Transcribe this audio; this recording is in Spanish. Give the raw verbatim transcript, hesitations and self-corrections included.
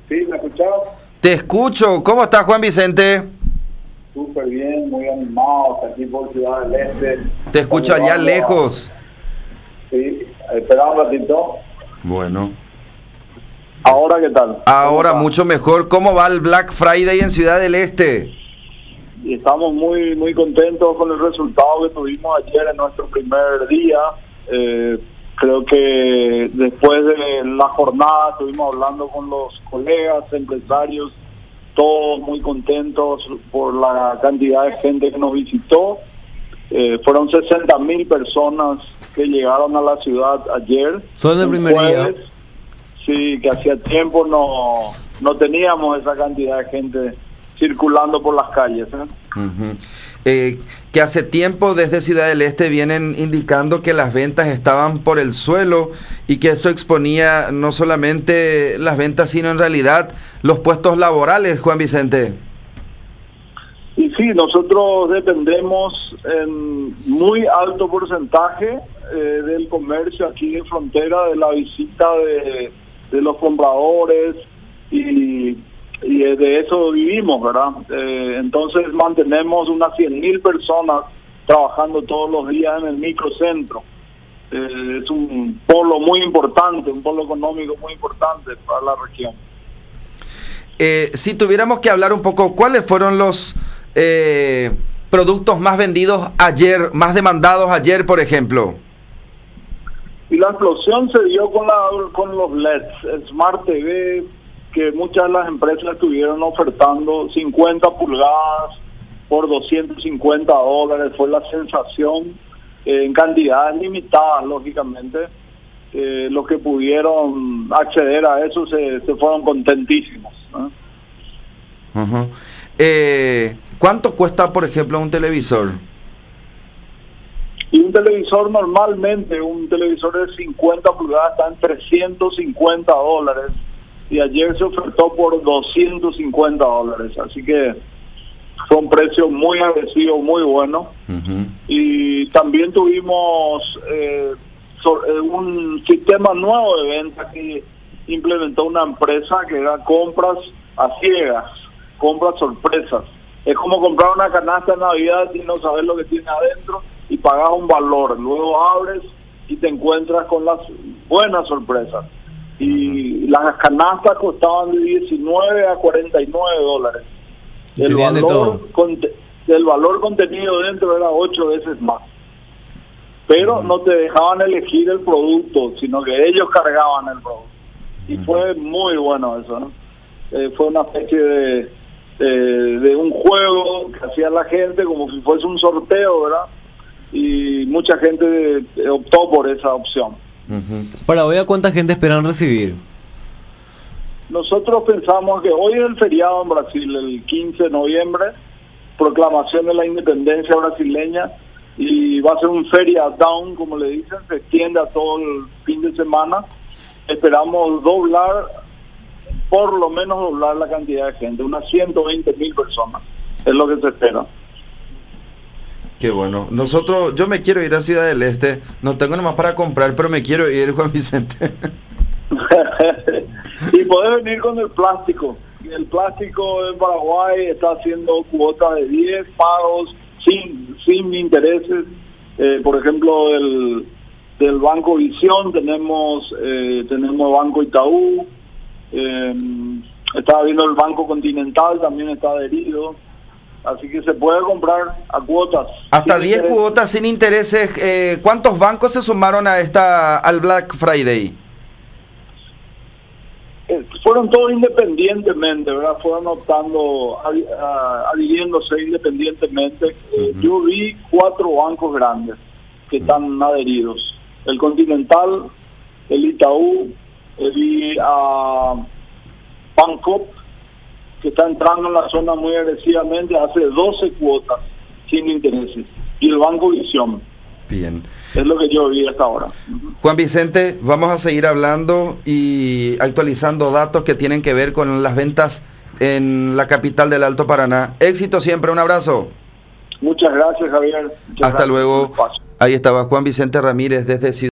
Sí, ¿me escuchás? Te escucho. ¿Cómo estás, Juan Vicente? Súper bien, muy animado, aquí por Ciudad del Este. Te escucho allá lejos. Sí, espera un ratito. Bueno. ¿Ahora qué tal? Ahora mucho mejor. ¿Cómo va el Black Friday en Ciudad del Este? Y estamos muy muy contentos con el resultado que tuvimos ayer en nuestro primer día. Eh, creo que después de la jornada estuvimos hablando con los colegas, empresarios, todos muy contentos por la cantidad de gente que nos visitó. Eh, fueron sesenta mil personas que llegaron a la ciudad ayer. Solo el primer día. Sí, que hacía tiempo no, no teníamos esa cantidad de gente circulando por las calles. ¿eh? Uh-huh. eh, que hace tiempo desde Ciudad del Este vienen indicando que las ventas estaban por el suelo y que eso exponía no solamente las ventas, sino en realidad los puestos laborales, Juan Vicente. Y sí, nosotros dependemos en muy alto porcentaje eh, del comercio aquí en frontera, de la visita de, de los compradores y... y de eso vivimos, ¿verdad? Eh, entonces mantenemos unas cien mil personas trabajando todos los días en el microcentro. Eh, es un polo muy importante, un polo económico muy importante para la región. Eh, si tuviéramos que hablar un poco, ¿cuáles fueron los eh, productos más vendidos ayer, más demandados ayer, por ejemplo? Y la explosión se dio con, la, con los L E Ds, Smart T V, que muchas de las empresas estuvieron ofertando cincuenta pulgadas por doscientos cincuenta dólares, fue la sensación, eh, en cantidades limitadas, lógicamente. Eh, los que pudieron acceder a eso se, se fueron contentísimos. ¿eh? Uh-huh. eh, ¿Cuánto cuesta, por ejemplo, un televisor? Y un televisor normalmente, un televisor de cincuenta pulgadas está en trescientos cincuenta dólares. Y ayer se ofertó por doscientos cincuenta dólares, así que fue un precio muy agresivo, muy bueno. Uh-huh. Y también tuvimos eh, so, eh, un sistema nuevo de venta que implementó una empresa que era compras a ciegas, compras sorpresas. Es como comprar una canasta de Navidad y no saber lo que tiene adentro y pagas un valor, luego abres y te encuentras con las buenas sorpresas. Y las canastas costaban de diecinueve a cuarenta y nueve dólares. El valor, el valor contenido dentro era ocho veces más. Pero uh-huh. no te dejaban elegir el producto, sino que ellos cargaban el producto. Y uh-huh. fue muy bueno eso, ¿no? Eh, fue una especie de, de, de un juego que hacía la gente como si fuese un sorteo, ¿verdad? Y mucha gente optó por esa opción. Uh-huh. Para hoy, ¿a cuánta gente esperan recibir? Nosotros pensamos que hoy es el feriado en Brasil, el quince de noviembre, proclamación de la independencia brasileña, y va a ser un feriadón, como le dicen, se extiende a todo el fin de semana. Esperamos doblar, por lo menos doblar la cantidad de gente, unas ciento veinte mil personas, es lo que se espera. Qué bueno. Nosotros, yo me quiero ir a Ciudad del Este, no tengo nomás para comprar, pero me quiero ir, Juan Vicente. Y podés venir con el plástico. El plástico en Paraguay está haciendo cuotas de diez pagos sin sin intereses. Eh, por ejemplo, del, del Banco Visión tenemos eh, tenemos Banco Itaú. Eh, estaba viendo el Banco Continental, también está adherido. Así que se puede comprar a cuotas. Hasta diez cuotas sin intereses. Eh, ¿Cuántos bancos se sumaron a esta al Black Friday? Eh, fueron todos independientemente, ¿verdad? Fueron optando, adhiriéndose independientemente. Eh, uh-huh. Yo vi cuatro bancos grandes que uh-huh. están adheridos. El Continental, el Itaú, eh, vi a Pancop, que está entrando en la zona muy agresivamente, hace doce cuotas sin intereses, y el Banco Visión. Bien. Es lo que yo vi hasta ahora. Uh-huh. Juan Vicente, vamos a seguir hablando y actualizando datos que tienen que ver con las ventas en la capital del Alto Paraná. Éxito siempre, un abrazo. Muchas gracias, Javier. Muchas Hasta gracias luego. Ahí estaba Juan Vicente Ramírez desde Ciudad